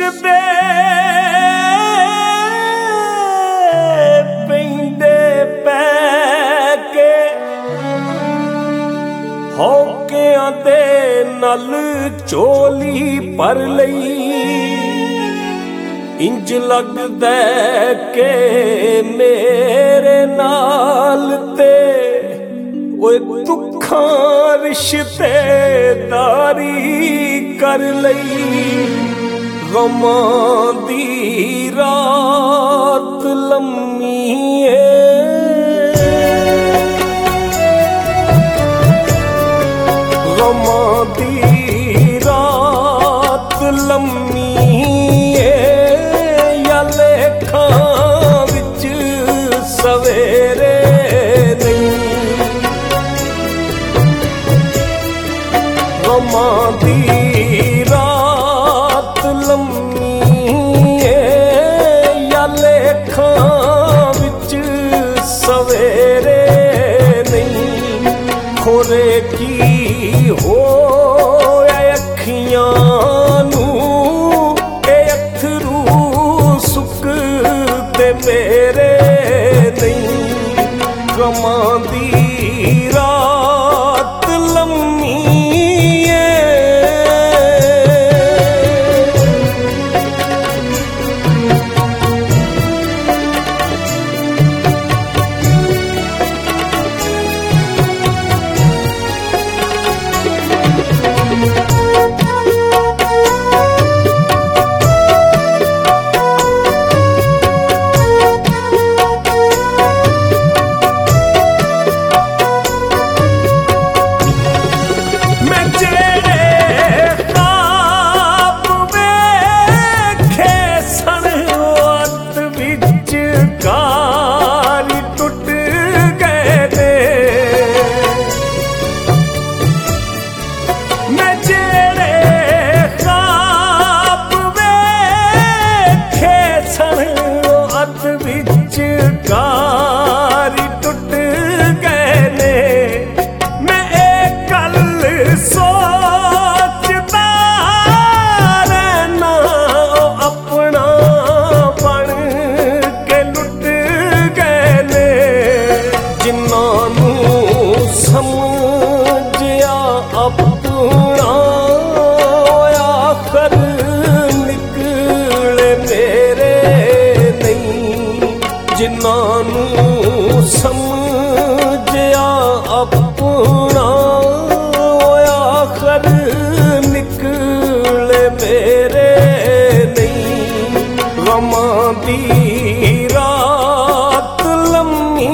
ਦੇ ਪੈਂਦੇ ਪੈ ਕੇ ਹੌਕਿਆਂ ਦੇ ਨਲ ਝੋਲੀ ਭਰ ਲਈ ਇੰਜ ਲੱਗਦਾ ਕਿ ਮੇਰੇ ਨਾਲ ਤੇ ਓਏ ਦੁੱਖਾਂ ਰਿਸ਼ਤੇਦਾਰੀ ਕਰ ਲਈ ਗਮਾਂ ਦੀ ਰਾਤ ਲੰਮੀ ਏ ਗਮਾਂ ਦੀ ਰਾਤ ਲੰਮੀ ਏ ਯਾ ਲੇਖਾਂ ਵਿੱਚ ਸਵੇਰੇ ਗਮਾਂ ਦੀ ਰਾਤ ਲੰਮੀ ਏ ਯਾ ਲੇਖਾਂ ਵਿੱਚ ਸਵੇਰੇ ਨਹੀਂ ਖੋਰੇ ਕੀ ਹੋਇਆ ਅੱਖੀਆਂ ਨੂੰ ਇਹ ਅੱਥਰੂ ਸੁੱਕਦੇ ਮੇਰੇ ਨਹੀਂ ਗਮਾਂ ਦੀ ਰਾਤ ਲੰਮੀ कारी टुट गए ने मैं एक गल सोचदा रहना अपना बन के लुट गए ने जिन्हां नूं समझिया अपना आखर निकले मेरे जिन्हां नूं समझिया अपना आखर निकले मेरे नहीं गमां दी रात लम्मी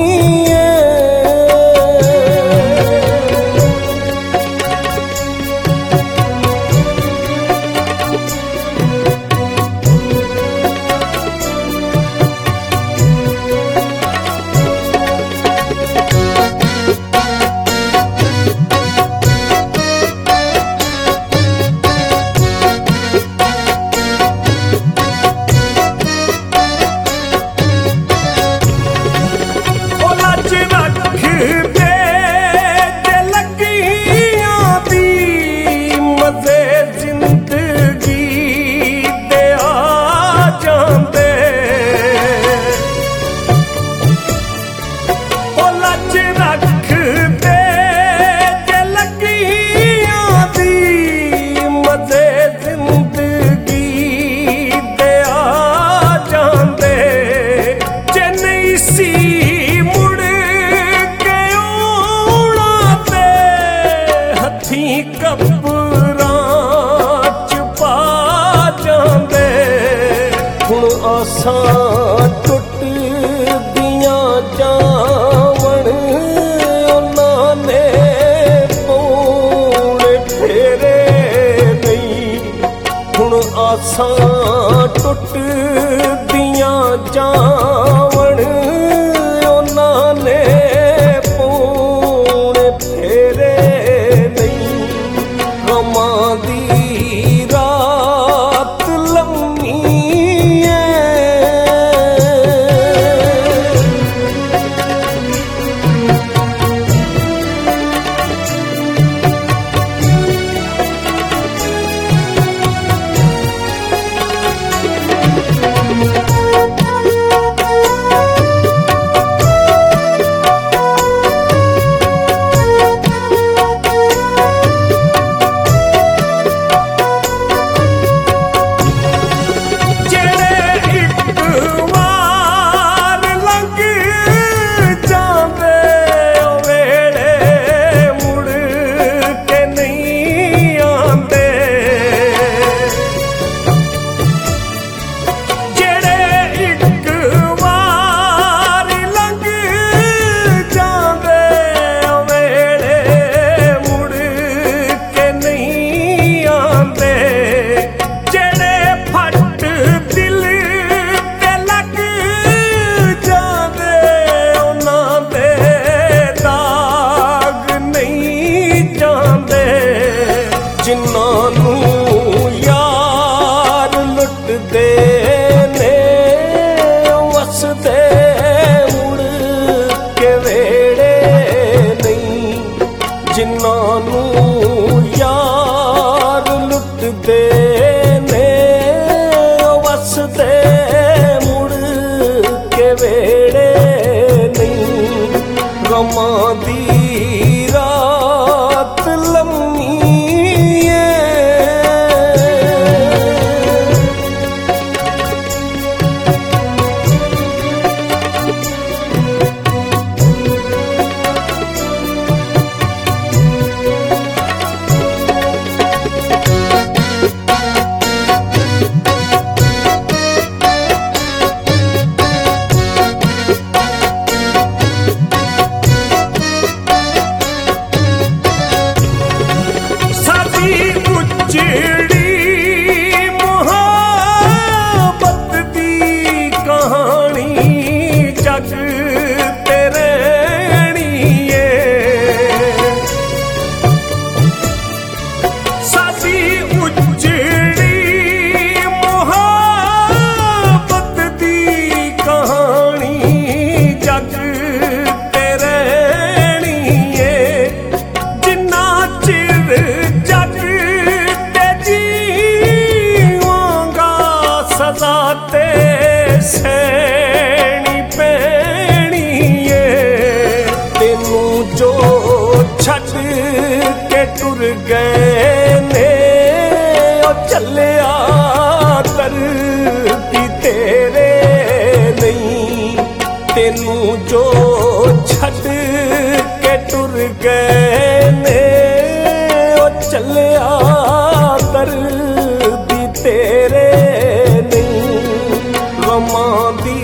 आसां टुटदियां जावण उन्हां ने पौने फेरे नहीं हुण आसां टुटदियां जावण उन्हां ने पौने फेरे नहीं गमां दी रात लम्मी ਗਮਾਂ ਦੀ ਰਾਤ ਲੰਮੀ ਏ। ਜਿਹੜੀ ਮੁਹੱਬਤ ਦੀ ਕਹਾਣੀ ਜਗ ਤੇ ਰਹਿਣੀ ਏ। ਸਾਡੀ ਉਜੜੀ ਮੁਹੱਬਤ ਦੀ ਕਹਾਣੀ ਜਗ ਤੇ ਰਹਿਣੀ ਏ। ਜਿੰਨਾ ਚਿਰ ਜਗ ਸਦਾ ਤੇ ਸਹਿਣੀ ਪੈਣੀ ਏ। ਤੈਨੂੰ ਜੋ ਛੱਡ ਕੇ ਟੁਰ ਗਏ ਨੇ ਉਹ ਚੱਲਿਆ ਧਰਤੀ ਤੇਰੇ ਨਹੀਂ। ਤੈਨੂੰ ਜੋ ਛੱਡ ਕੇ ਟੁਰ ਗਏ ਨੇ ਉਹ ਚੱਲਿਆ ਧਰਤੀ ਤੇਰੇ ਗਮਾਂ ਦੀ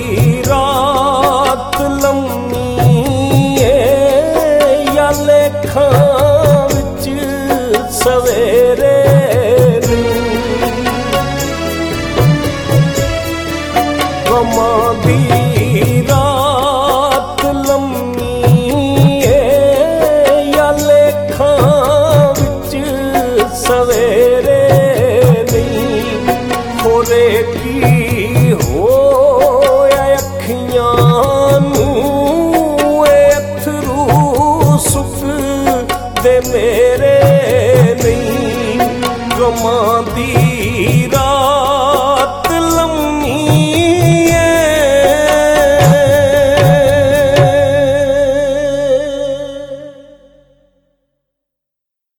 ਰਾਤ ਲੰਮੀ ਏ। ਯਾ ਲੇਖਾਂ ਵਿੱਚ ਸਵੇਰੇ ਗਮਾਂ ਦੀ